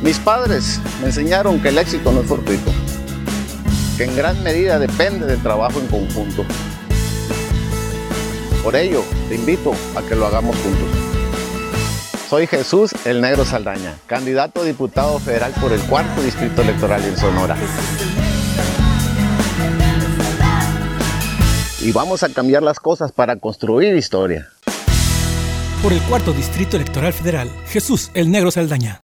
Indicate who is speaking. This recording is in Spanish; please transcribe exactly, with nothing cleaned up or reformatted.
Speaker 1: Mis padres me enseñaron que el éxito no es fortuito, que en gran medida depende del trabajo en conjunto. Por ello, te invito a que lo hagamos juntos. Soy Jesús el Negro Saldaña, candidato a diputado federal por el cuarto distrito electoral en Sonora. Y vamos a cambiar las cosas para construir historia.
Speaker 2: Por el cuarto distrito electoral federal, Jesús el Negro Saldaña.